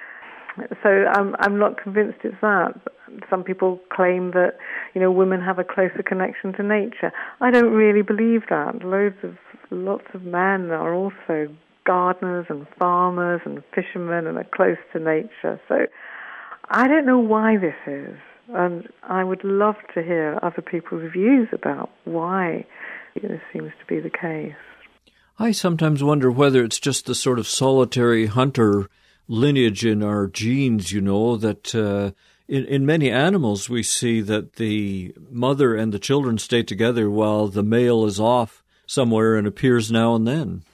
So I'm I'm not convinced it's that. Some people claim that, you know, women have a closer connection to nature. I don't really believe that. Loads of lots of men are also gardeners and farmers and fishermen and are close to nature. So I don't know why this is, and I would love to hear other people's views about why this seems to be the case. I sometimes wonder whether it's just the sort of solitary hunter lineage in our genes, you know, that uh, in, in many animals we see that the mother and the children stay together while the male is off somewhere and appears now and then.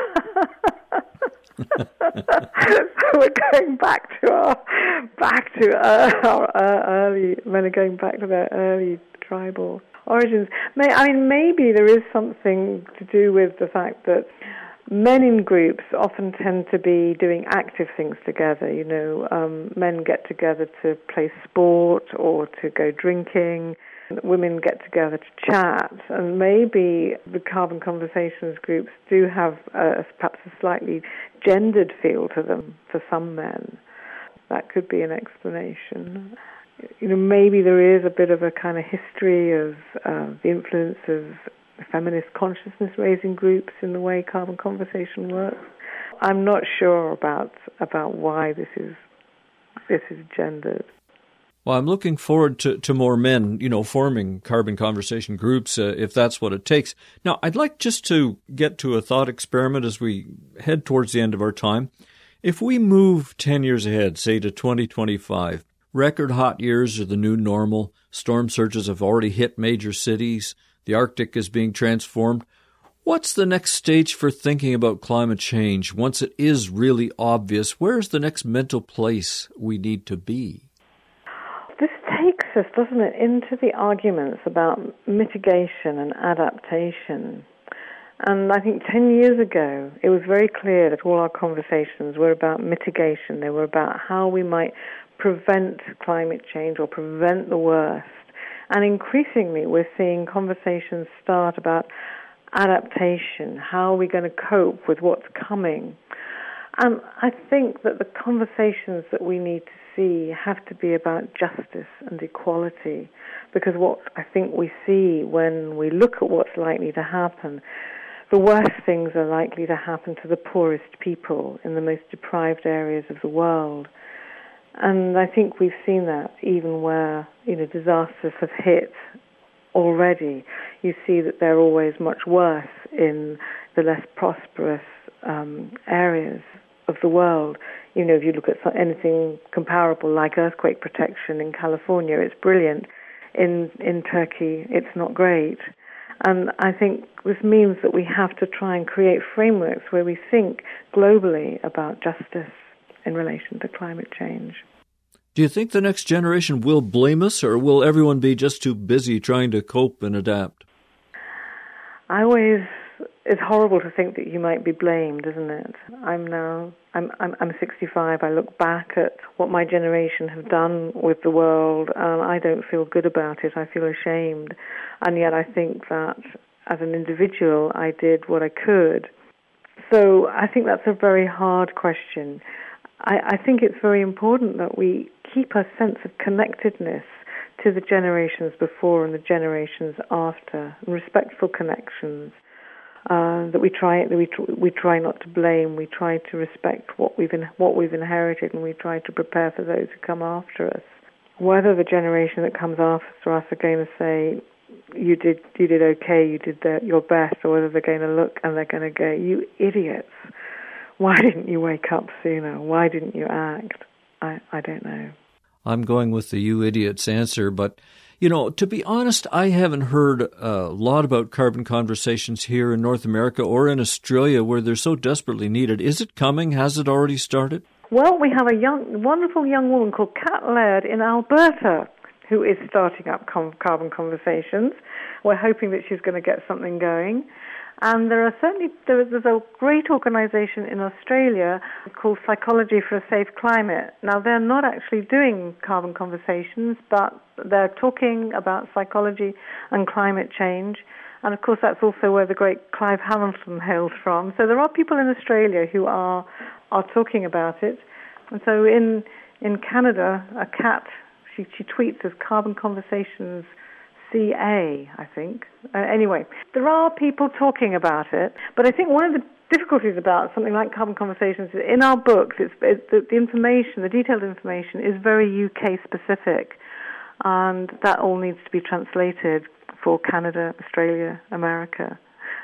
We're going back to our back to uh, our uh, early men are going back to their early tribal origins. May, I mean, maybe there is something to do with the fact that men in groups often tend to be doing active things together. You know, um, men get together to play sport or to go drinking. Women get together to chat. And maybe the carbon conversations groups do have uh, perhaps a slightly gendered feel to them for some men. That could be an explanation. You know, maybe there is a bit of a kind of history of uh, the influence of feminist consciousness-raising groups in the way carbon conversation works. I'm not sure about about why this is this is gendered. Well, I'm looking forward to, to more men, you know, forming carbon conversation groups, uh, if that's what it takes. Now, I'd like just to get to a thought experiment as we head towards the end of our time. If we move ten years ahead, say to twenty twenty-five, record hot years are the new normal, storm surges have already hit major cities, the Arctic is being transformed. What's the next stage for thinking about climate change? Once it is really obvious, where's the next mental place we need to be? This takes us, doesn't it, into the arguments about mitigation and adaptation. And I think ten years ago, it was very clear that all our conversations were about mitigation. They were about how we might prevent climate change or prevent the worst. And increasingly, we're seeing conversations start about adaptation. How are we going to cope with what's coming? And I think that the conversations that we need to see have to be about justice and equality, because what I think we see when we look at what's likely to happen, the worst things are likely to happen to the poorest people in the most deprived areas of the world. And I think we've seen that even where, you know, disasters have hit already. You see that they're always much worse in the less prosperous um, areas of the world. You know, if you look at anything comparable like earthquake protection in California, it's brilliant. In in Turkey, it's not great. And I think this means that we have to try and create frameworks where we think globally about justice in relation to climate change. Do you think the next generation will blame us, or will everyone be just too busy trying to cope and adapt? I always, it's horrible to think that you might be blamed, isn't it? I'm now, I'm, I'm, I'm sixty-five. I look back at what my generation have done with the world, and I don't feel good about it. I feel ashamed. And yet I think that as an individual, I did what I could. So I think that's a very hard question. I, I think it's very important that we keep a sense of connectedness to the generations before and the generations after, and respectful connections. Uh, that we try that we tr- we try not to blame. We try to respect what we've in, what we've inherited, and we try to prepare for those who come after us. Whether the generation that comes after us are going to say, "You did you did okay, you did the, your best," or whether they're going to look and they're going to go, "You idiots! Why didn't you wake up sooner? Why didn't you act?" I, I don't know. I'm going with the "you idiots" answer, but, you know, to be honest, I haven't heard a lot about carbon conversations here in North America or in Australia where they're so desperately needed. Is it coming? Has it already started? Well, we have a young, wonderful young woman called Kat Laird in Alberta who is starting up com- carbon conversations. We're hoping that she's going to get something going. And there are certainly, there's a great organisation in Australia called Psychology for a Safe Climate. Now, they're not actually doing carbon conversations, but they're talking about psychology and climate change. And, of course, that's also where the great Clive Hamilton hails from. So there are people in Australia who are are talking about it. And so in in Canada, a cat, she, she tweets as Carbon Conversations C A, I think. Uh, anyway, there are people talking about it, but I think one of the difficulties about something like Carbon Conversations is in our books, it's, it's the, the information, the detailed information is very U K specific, and that all needs to be translated for Canada, Australia, America,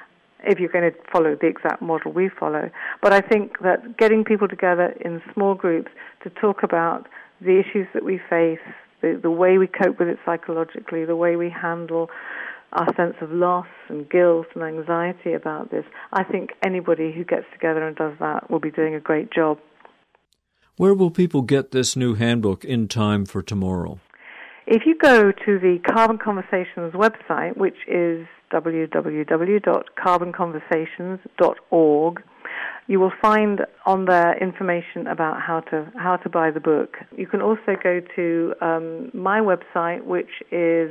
if you're going to follow the exact model we follow. But I think that getting people together in small groups to talk about the issues that we face, The, the way we cope with it psychologically, the way we handle our sense of loss and guilt and anxiety about this. I think anybody who gets together and does that will be doing a great job. Where will people get this new handbook in time for tomorrow? If you go to the Carbon Conversations website, which is w w w dot carbon conversations dot org, you will find on there information about how to how to buy the book. You can also go to um, my website, which is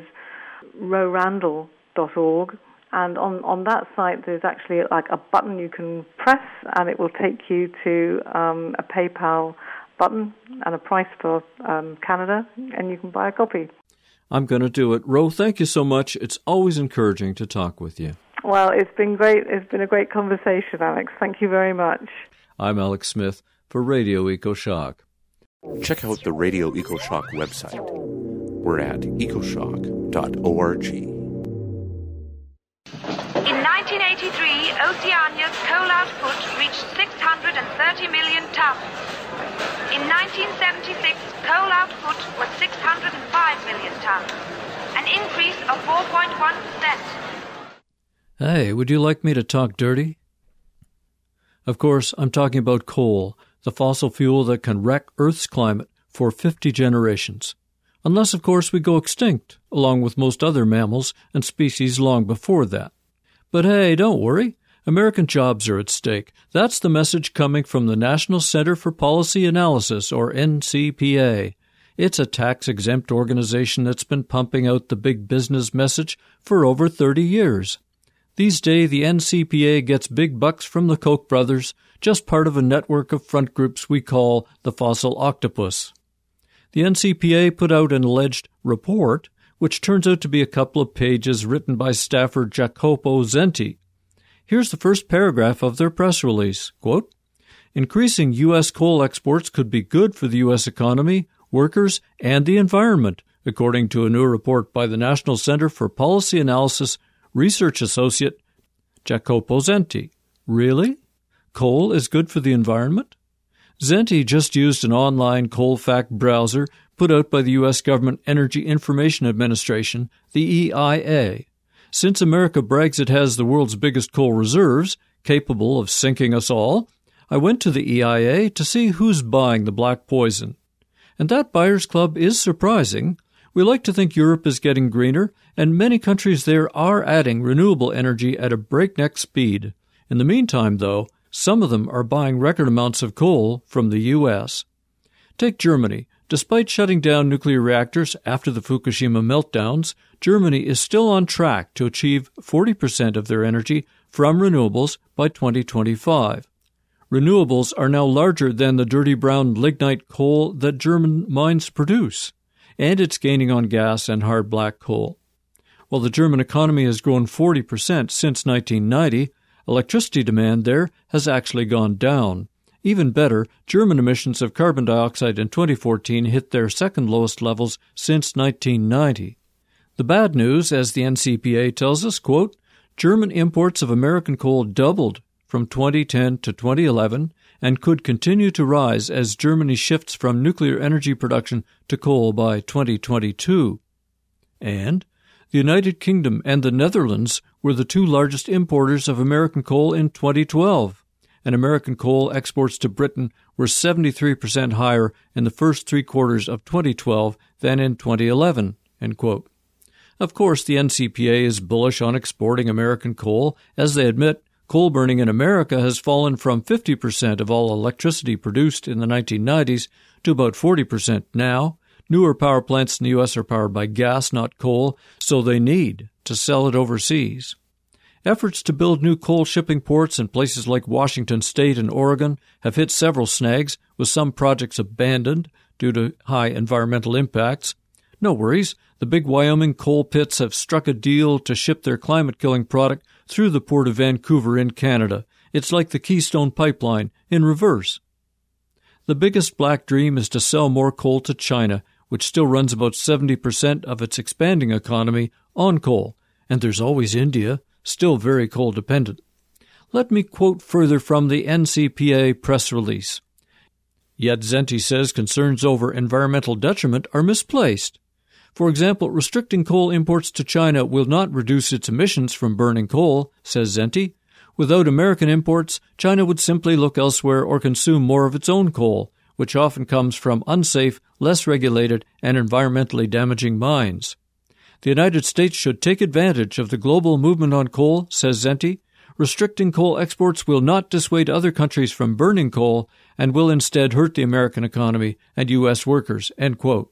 row randall dot org, and on, on that site there's actually like a button you can press, and it will take you to um, a PayPal button and a price for um, Canada, and you can buy a copy. I'm going to do it. Ro, thank you so much. It's always encouraging to talk with you. Well, it's been great. It's been a great conversation, Alex. Thank you very much. I'm Alex Smith for Radio EcoShock. Check out the Radio EcoShock website. We're at ecoshock dot org. In nineteen eighty-three, Oceania's coal output reached six hundred thirty million tons. In nineteen seventy-six, coal output was six hundred five million tons, an increase of four point one percent. Hey, would you like me to talk dirty? Of course, I'm talking about coal, the fossil fuel that can wreck Earth's climate for fifty generations. Unless, of course, we go extinct, along with most other mammals and species long before that. But hey, don't worry. American jobs are at stake. That's the message coming from the National Center for Policy Analysis, or N C P A. It's a tax-exempt organization that's been pumping out the big business message for over thirty years. These days, the N C P A gets big bucks from the Koch brothers, just part of a network of front groups we call the Fossil Octopus. The N C P A put out an alleged report, which turns out to be a couple of pages written by staffer Jacopo Zenti. Here's the first paragraph of their press release. Quote, increasing U S coal exports could be good for the U S economy, workers, and the environment, according to a new report by the National Center for Policy Analysis research associate Jacopo Zenti. Really? Coal is good for the environment? Zenti just used an online coal fact browser put out by the U S Government Energy Information Administration, the E I A. Since America brags it has the world's biggest coal reserves, capable of sinking us all, I went to the E I A to see who's buying the black poison. And that buyers club is surprising. We like to think Europe is getting greener, and many countries there are adding renewable energy at a breakneck speed. In the meantime, though, some of them are buying record amounts of coal from the U S. Take Germany. Despite shutting down nuclear reactors after the Fukushima meltdowns, Germany is still on track to achieve forty percent of their energy from renewables by twenty twenty-five. Renewables are now larger than the dirty brown lignite coal that German mines produce, and it's gaining on gas and hard black coal. While the German economy has grown forty percent since nineteen ninety, electricity demand there has actually gone down. Even better, German emissions of carbon dioxide in twenty fourteen hit their second lowest levels since nineteen ninety. The bad news, as the N C P A tells us, quote, German imports of American coal doubled from twenty ten to twenty eleven and could continue to rise as Germany shifts from nuclear energy production to coal by twenty twenty-two. And the United Kingdom and the Netherlands were the two largest importers of American coal in twenty twelve. And American coal exports to Britain were seventy-three percent higher in the first three quarters of twenty twelve than in twenty eleven, end quote. Of course, the N C P A is bullish on exporting American coal, as they admit coal burning in America has fallen from fifty percent of all electricity produced in the nineteen nineties to about forty percent now. Newer power plants in the U S are powered by gas, not coal, so they need to sell it overseas. Efforts to build new coal shipping ports in places like Washington State and Oregon have hit several snags, with some projects abandoned due to high environmental impacts. No worries, the big Wyoming coal pits have struck a deal to ship their climate-killing product through the port of Vancouver in Canada. It's like the Keystone Pipeline, in reverse. The biggest black dream is to sell more coal to China, which still runs about seventy percent of its expanding economy on coal. And there's always India, still very coal-dependent. Let me quote further from the N C P A press release. Yet Zenti says concerns over environmental detriment are misplaced. For example, restricting coal imports to China will not reduce its emissions from burning coal, says Zenti. Without American imports, China would simply look elsewhere or consume more of its own coal, which often comes from unsafe, less regulated, and environmentally damaging mines. The United States should take advantage of the global movement on coal, says Zenti. Restricting coal exports will not dissuade other countries from burning coal and will instead hurt the American economy and U S workers, end quote.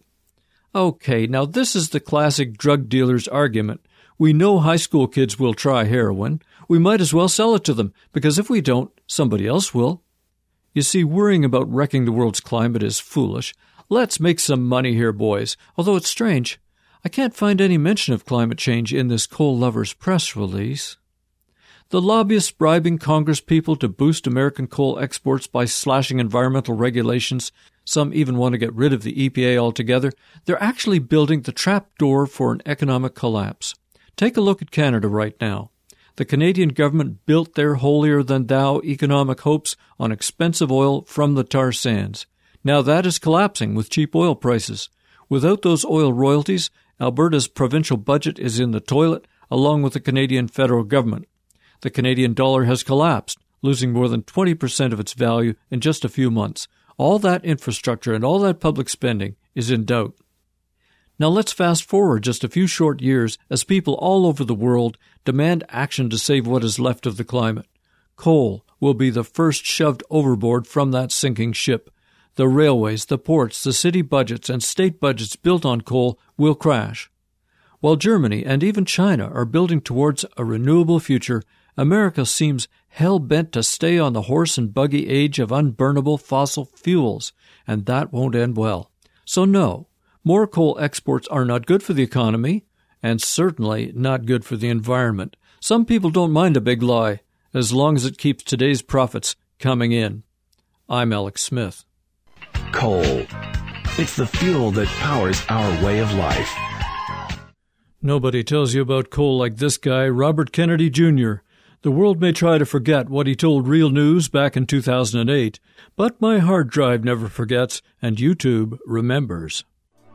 Okay, now this is the classic drug dealer's argument. We know high school kids will try heroin. We might as well sell it to them, because if we don't, somebody else will. You see, worrying about wrecking the world's climate is foolish. Let's make some money here, boys, although it's strange. I can't find any mention of climate change in this coal lovers press release. The lobbyists bribing Congresspeople to boost American coal exports by slashing environmental regulations, some even want to get rid of the E P A altogether, they're actually building the trapdoor for an economic collapse. Take a look at Canada right now. The Canadian government built their holier-than-thou economic hopes on expensive oil from the tar sands. Now that is collapsing with cheap oil prices. Without those oil royalties, Alberta's provincial budget is in the toilet, along with the Canadian federal government. The Canadian dollar has collapsed, losing more than twenty percent of its value in just a few months. All that infrastructure and all that public spending is in doubt. Now let's fast forward just a few short years as people all over the world demand action to save what is left of the climate. Coal will be the first shoved overboard from that sinking ship. The railways, the ports, the city budgets, and state budgets built on coal will crash. While Germany and even China are building towards a renewable future, America seems hell-bent to stay on the horse and buggy age of unburnable fossil fuels, and that won't end well. So no, more coal exports are not good for the economy, and certainly not good for the environment. Some people don't mind a big lie, as long as it keeps today's profits coming in. I'm Alex Smith. Coal. It's the fuel that powers our way of life. Nobody tells you about coal like this guy, Robert Kennedy Junior The world may try to forget what he told Real News back in two thousand eight, but my hard drive never forgets, and YouTube remembers.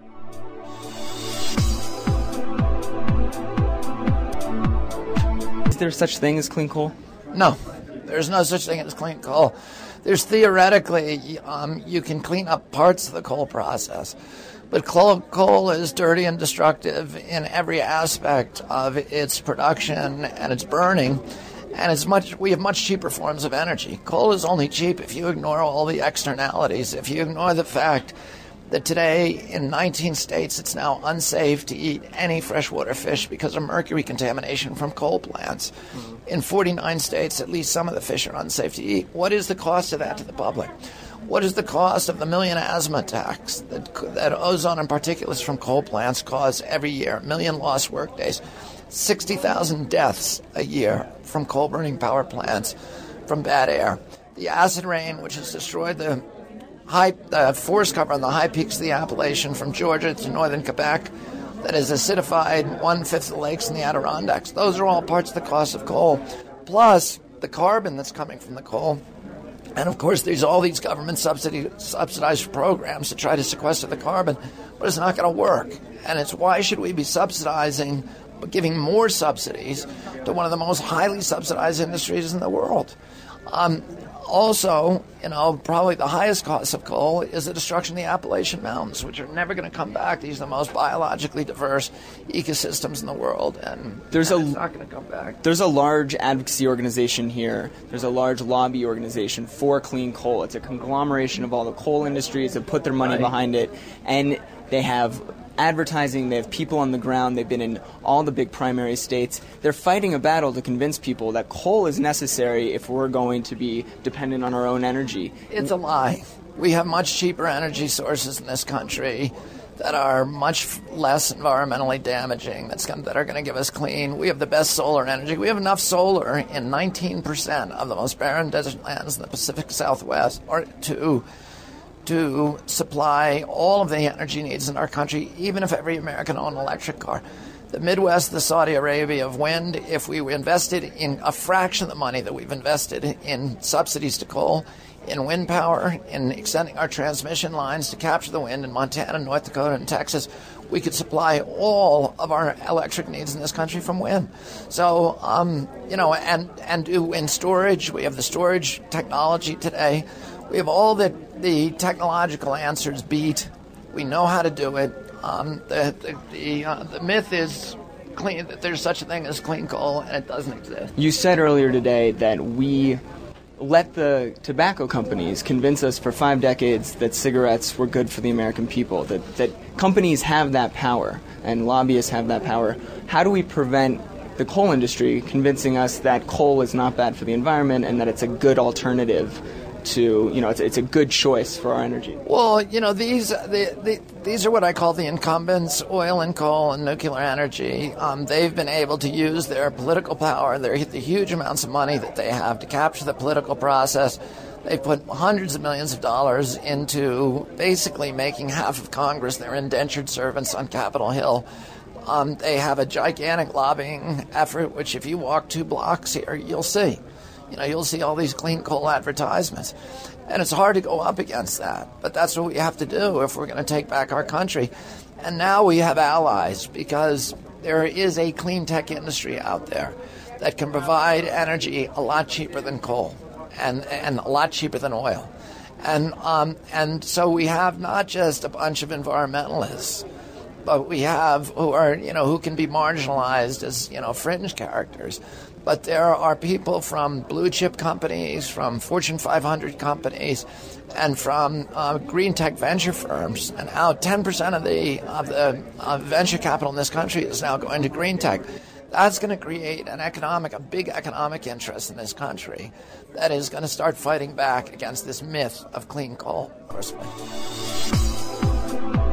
Is there such thing as clean coal? No, there's no such thing as clean coal. There's theoretically, um, you can clean up parts of the coal process, but coal, coal is dirty and destructive in every aspect of its production and its burning, and it's much. We have much cheaper forms of energy. Coal is only cheap if you ignore all the externalities, if you ignore the fact that today in nineteen states it's now unsafe to eat any freshwater fish because of mercury contamination from coal plants. Mm-hmm. In forty-nine states, at least some of the fish are unsafe to eat. What is the cost of that to the public? What is the cost of the million asthma attacks that, that ozone and particulates from coal plants cause every year? A million lost workdays, sixty thousand deaths a year from coal-burning power plants from bad air. The acid rain, which has destroyed the high uh, forest cover on the high peaks of the Appalachian from Georgia to northern Quebec, that has acidified one-fifth of the lakes in the Adirondacks. Those are all parts of the cost of coal, plus the carbon that's coming from the coal. And, of course, there's all these government subsidy, subsidized programs to try to sequester the carbon, but it's not going to work. And it's why should we be subsidizing, giving more subsidies to one of the most highly subsidized industries in the world? Um, Also, you know, probably the highest cost of coal is the destruction of the Appalachian Mountains, which are never going to come back. These are the most biologically diverse ecosystems in the world, and there's and a, it's not going to come back. There's a large advocacy organization here. There's a large lobby organization for clean coal. It's a conglomeration of all the coal industries that put their money Right. behind it, and they have advertising, they have people on the ground, they've been in all the big primary states. They're fighting a battle to convince people that coal is necessary if we're going to be dependent on our own energy. It's a lie. We have much cheaper energy sources in this country that are much less environmentally damaging, that's gonna, that are going to give us clean. We have the best solar energy. We have enough solar in nineteen percent of the most barren desert lands in the Pacific Southwest or to to supply all of the energy needs in our country, even if every American owned an electric car. The Midwest, the Saudi Arabia of wind, if we invested in a fraction of the money that we've invested in subsidies to coal, in wind power, in extending our transmission lines to capture the wind in Montana, North Dakota, and Texas, we could supply all of our electric needs in this country from wind. So, um, you know, and, and do wind storage. We have the storage technology today. We have all the, the technological answers beat. We know how to do it. Um, the the, the, uh, the myth is clean, that there's such a thing as clean coal, and it doesn't exist. You said earlier today that we let the tobacco companies convince us for five decades that cigarettes were good for the American people, that, that companies have that power and lobbyists have that power. How do we prevent the coal industry convincing us that coal is not bad for the environment and that it's a good alternative to, you know, it's, it's a good choice for our energy? Well, you know, these the, the, these are what I call the incumbents, oil and coal and nuclear energy. Um, they've been able to use their political power, their the huge amounts of money that they have to capture the political process. They've put hundreds of millions of dollars into basically making half of Congress their indentured servants on Capitol Hill. Um, they have a gigantic lobbying effort, which if you walk two blocks here, you'll see. You know, you'll see all these clean coal advertisements. And it's hard to go up against that. But that's what we have to do if we're going to take back our country. And now we have allies because there is a clean tech industry out there that can provide energy a lot cheaper than coal and, and a lot cheaper than oil. And, um, and so we have not just a bunch of environmentalists, but we have who are, you know, who can be marginalized as, you know, fringe characters. But there are people from blue chip companies, from Fortune five hundred companies, and from uh, green tech venture firms. And now ten percent of the of the uh, venture capital in this country is now going to green tech. That's going to create an economic, a big economic interest in this country that is going to start fighting back against this myth of clean coal, personally.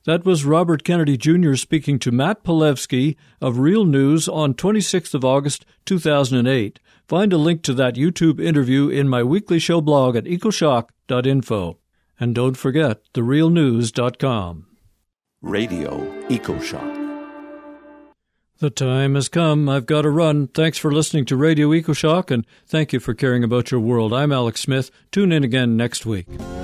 That was Robert Kennedy Junior speaking to Matt Pilevsky of Real News on twenty-sixth of August, two thousand eight. Find a link to that YouTube interview in my weekly show blog at ecoshock dot info. And don't forget the real news dot com. Radio EcoShock. The time has come. I've got to run. Thanks for listening to Radio EcoShock, and thank you for caring about your world. I'm Alex Smith. Tune in again next week.